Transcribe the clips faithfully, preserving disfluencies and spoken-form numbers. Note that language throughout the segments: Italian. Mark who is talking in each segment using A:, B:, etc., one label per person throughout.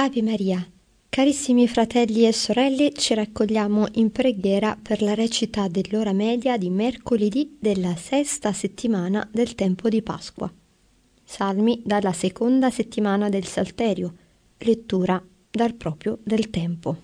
A: Ave Maria. Carissimi fratelli e sorelle, ci raccogliamo in preghiera per la recita dell'ora media di mercoledì della sesta settimana del tempo di Pasqua. Salmi dalla seconda settimana del Salterio, lettura dal proprio del tempo.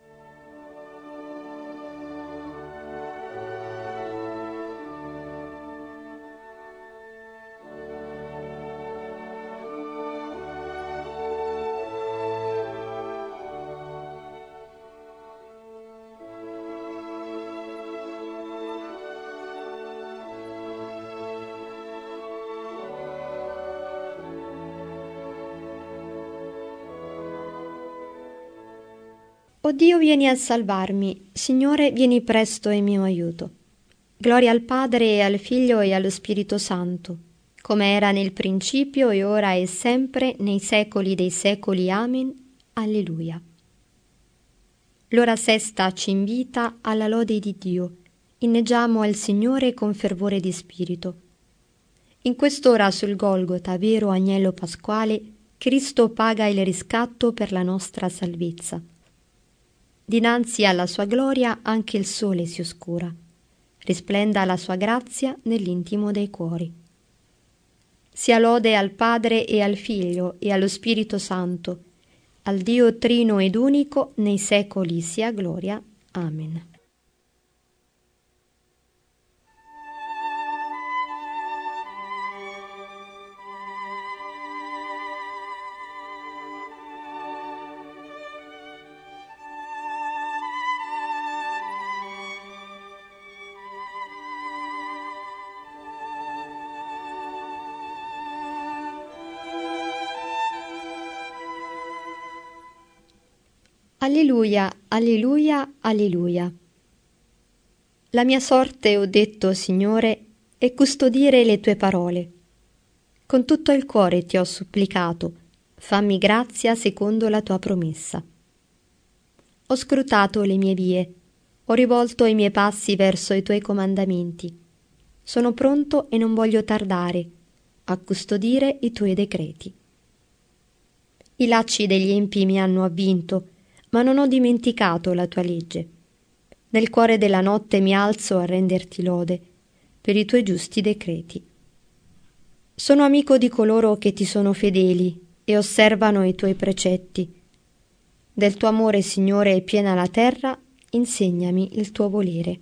A: O Dio, vieni a salvarmi, Signore, vieni presto in mio aiuto. Gloria al Padre e al Figlio e allo Spirito Santo, come era nel principio e ora e sempre, nei secoli dei secoli. Amen. Alleluia. L'ora sesta ci invita alla lode di Dio. Inneggiamo al Signore con fervore di spirito. In quest'ora sul Golgota, vero agnello pasquale, Cristo paga il riscatto per la nostra salvezza. Dinanzi alla sua gloria anche il sole si oscura. Risplenda la sua grazia nell'intimo dei cuori. Sia lode al Padre e al Figlio e allo Spirito Santo, al Dio trino ed unico, nei secoli sia gloria. Amen. Alleluia, alleluia, alleluia. La mia sorte, ho detto, Signore, è custodire le tue parole. Con tutto il cuore ti ho supplicato, fammi grazia secondo la tua promessa. Ho scrutato le mie vie, ho rivolto i miei passi verso i tuoi comandamenti. Sono pronto e non voglio tardare a custodire i tuoi decreti. I lacci degli empi mi hanno avvinto, ma non ho dimenticato la tua legge. Nel cuore della notte mi alzo a renderti lode per i tuoi giusti decreti. Sono amico di coloro che ti sono fedeli e osservano i tuoi precetti. Del tuo amore, Signore, è piena la terra, insegnami il tuo volere.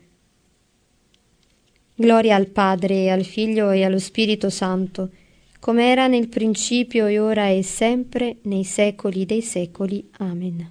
A: Gloria al Padre e al Figlio e allo Spirito Santo, come era nel principio e ora e sempre, nei secoli dei secoli. Amen.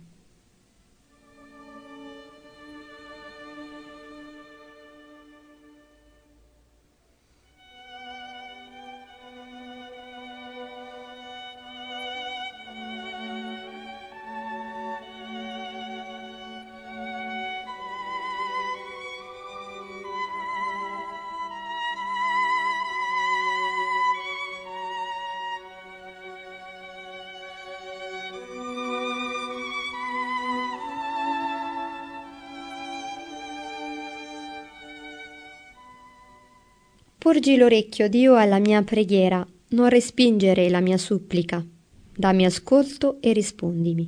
A: Porgi l'orecchio, Dio, alla mia preghiera, non respingere la mia supplica. Dammi ascolto e rispondimi.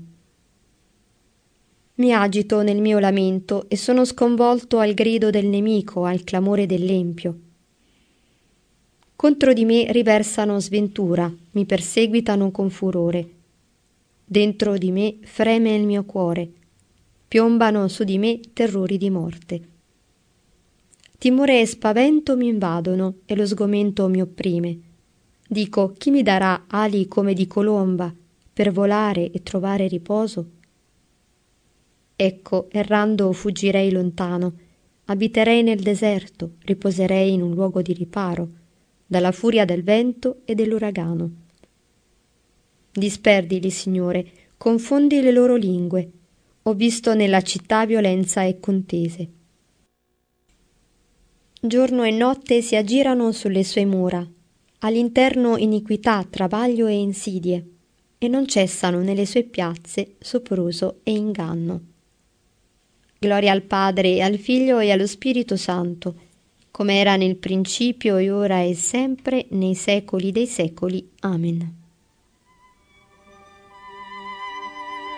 A: Mi agito nel mio lamento e sono sconvolto al grido del nemico, al clamore dell'empio. Contro di me riversano sventura, mi perseguitano con furore. Dentro di me freme il mio cuore, piombano su di me terrori di morte. Timore e spavento mi invadono e lo sgomento mi opprime. Dico, chi mi darà ali come di colomba per volare e trovare riposo? Ecco, errando fuggirei lontano, abiterei nel deserto, riposerei in un luogo di riparo, dalla furia del vento e dell'uragano. Disperdili, Signore, confondi le loro lingue. Ho visto nella città violenza e contese. Giorno e notte si aggirano sulle sue mura, all'interno iniquità, travaglio e insidie, e non cessano nelle sue piazze sopruso e inganno. Gloria al Padre e al Figlio e allo Spirito Santo, come era nel principio e ora e sempre, nei secoli dei secoli. Amen.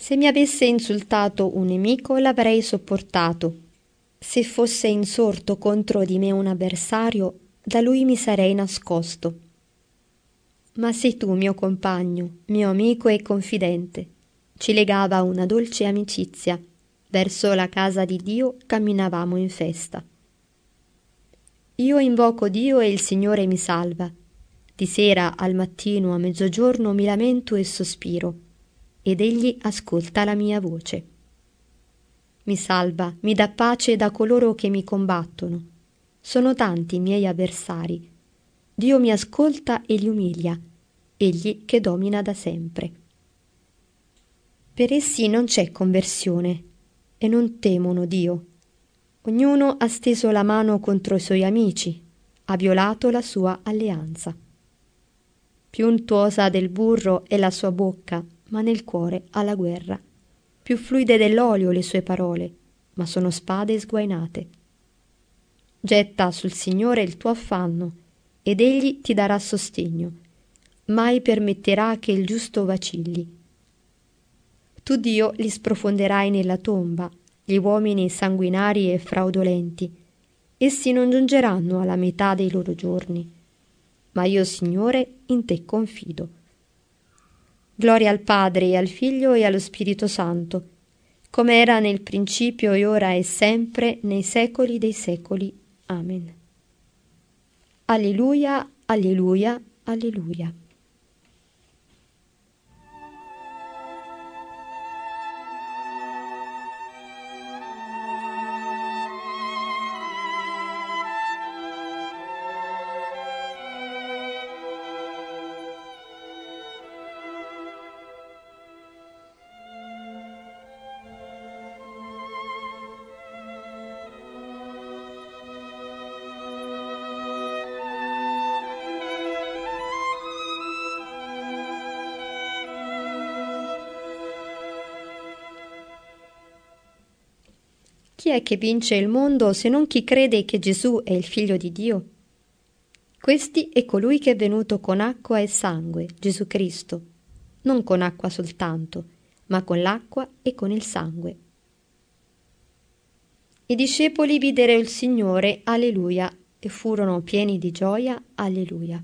A: Se mi avesse insultato un nemico, l'avrei sopportato. Se fosse insorto contro di me un avversario, da lui mi sarei nascosto. Ma sei tu, mio compagno, mio amico e confidente. Ci legava una dolce amicizia. Verso la casa di Dio camminavamo in festa. Io invoco Dio e il Signore mi salva. Di sera al mattino a mezzogiorno mi lamento e sospiro, ed egli ascolta la mia voce. Mi salva, mi dà pace da coloro che mi combattono. Sono tanti i miei avversari. Dio mi ascolta e li umilia, egli che domina da sempre. Per essi non c'è conversione e non temono Dio. Ognuno ha steso la mano contro i suoi amici, ha violato la sua alleanza. Più untuosa del burro è la sua bocca, ma nel cuore ha la guerra. Più fluide dell'olio le sue parole, ma sono spade sguainate. Getta sul Signore il tuo affanno, ed egli ti darà sostegno. Mai permetterà che il giusto vacilli. Tu, Dio, li sprofonderai nella tomba, gli uomini sanguinari e fraudolenti. Essi non giungeranno alla metà dei loro giorni. Ma io, Signore, in te confido. Gloria al Padre e al Figlio e allo Spirito Santo, come era nel principio e ora e sempre, nei secoli dei secoli. Amen. Alleluia, alleluia, alleluia. Chi è che vince il mondo se non chi crede che Gesù è il Figlio di Dio? Questi è colui che è venuto con acqua e sangue, Gesù Cristo, non con acqua soltanto, ma con l'acqua e con il sangue. I discepoli videro il Signore, alleluia, e furono pieni di gioia, alleluia.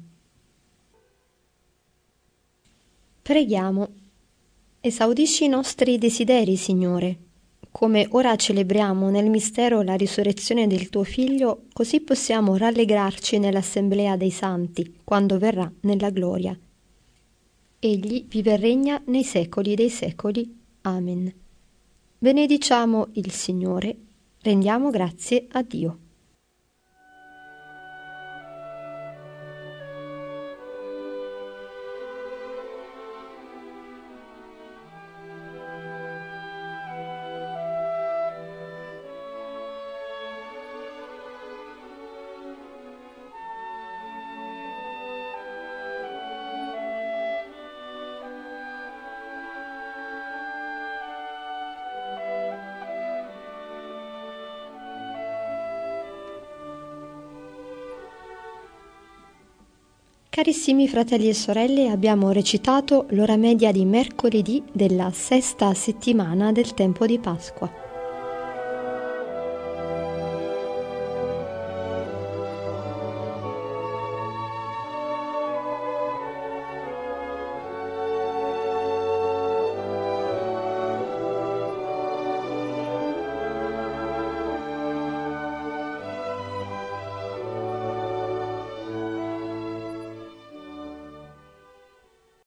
A: Preghiamo. Esaudisci i nostri desideri, Signore. Come ora celebriamo nel mistero la risurrezione del tuo Figlio, così possiamo rallegrarci nell'assemblea dei santi, quando verrà nella gloria. Egli vive e regna nei secoli dei secoli. Amen. Benediciamo il Signore, rendiamo grazie a Dio. Carissimi fratelli e sorelle, abbiamo recitato l'ora media di mercoledì della sesta settimana del tempo di Pasqua.